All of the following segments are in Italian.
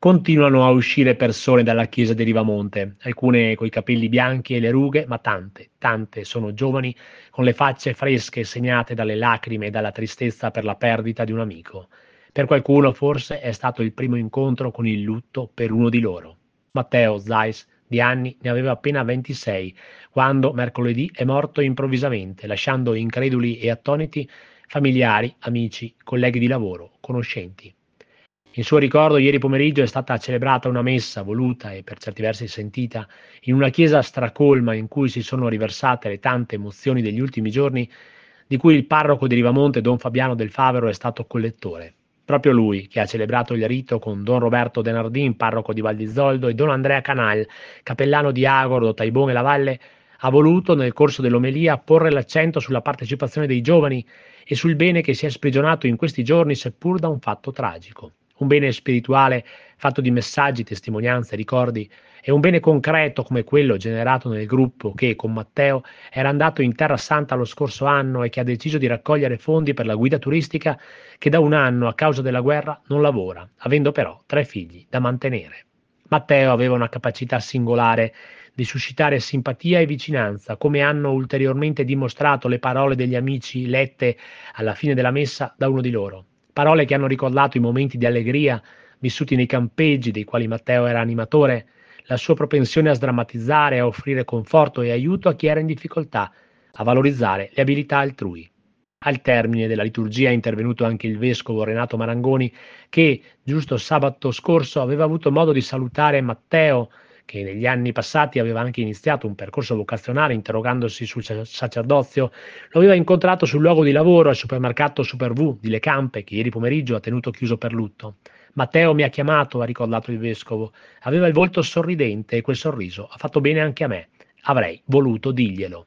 Continuano a uscire persone dalla chiesa di Rivamonte, alcune coi capelli bianchi e le rughe, ma tante, tante sono giovani con le facce fresche segnate dalle lacrime e dalla tristezza per la perdita di un amico. Per qualcuno forse è stato il primo incontro con il lutto per uno di loro. Matteo Zeiss di anni ne aveva appena 26 quando mercoledì è morto improvvisamente, lasciando increduli e attoniti familiari, amici, colleghi di lavoro, conoscenti. In suo ricordo ieri pomeriggio è stata celebrata una messa voluta e per certi versi sentita in una chiesa stracolma in cui si sono riversate le tante emozioni degli ultimi giorni di cui il parroco di Rivamonte Don Fabiano del Favero è stato collettore. Proprio lui che ha celebrato il rito con Don Roberto Denardin, parroco di Val di Zoldo, e Don Andrea Canal, cappellano di Agordo, Taibon e La Valle, ha voluto nel corso dell'omelia porre l'accento sulla partecipazione dei giovani e sul bene che si è sprigionato in questi giorni seppur da un fatto tragico. Un bene spirituale fatto di messaggi, testimonianze, ricordi e un bene concreto come quello generato nel gruppo che, con Matteo, era andato in Terra Santa lo scorso anno e che ha deciso di raccogliere fondi per la guida turistica che da un anno, a causa della guerra, non lavora, avendo però 3 figli da mantenere. Matteo aveva una capacità singolare di suscitare simpatia e vicinanza, come hanno ulteriormente dimostrato le parole degli amici lette alla fine della messa da uno di loro. Parole che hanno ricordato i momenti di allegria vissuti nei campeggi dei quali Matteo era animatore, la sua propensione a sdrammatizzare, a offrire conforto e aiuto a chi era in difficoltà, a valorizzare le abilità altrui. Al termine della liturgia è intervenuto anche il vescovo Renato Marangoni che, giusto sabato scorso, aveva avuto modo di salutare Matteo, che negli anni passati aveva anche iniziato un percorso vocazionale interrogandosi sul sacerdozio. Lo aveva incontrato sul luogo di lavoro al supermercato Super V di Le Campe, che ieri pomeriggio ha tenuto chiuso per lutto. Matteo mi ha chiamato, ha ricordato il vescovo. Aveva il volto sorridente e quel sorriso ha fatto bene anche a me. Avrei voluto dirglielo.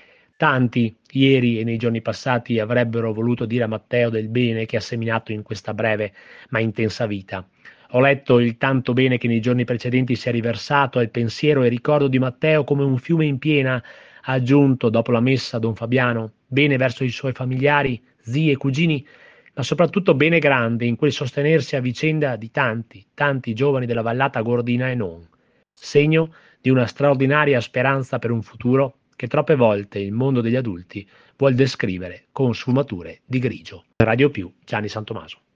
Tanti, ieri e nei giorni passati, avrebbero voluto dire a Matteo del bene che ha seminato in questa breve ma intensa vita. Ho letto il tanto bene che nei giorni precedenti si è riversato al pensiero e ricordo di Matteo come un fiume in piena, ha aggiunto dopo la messa Don Fabiano, bene verso i suoi familiari, zii e cugini, ma soprattutto bene grande in quel sostenersi a vicenda di tanti, tanti giovani della vallata gordina e non, segno di una straordinaria speranza per un futuro che troppe volte il mondo degli adulti vuol descrivere con sfumature di grigio. Radio Più, Gianni Santomaso.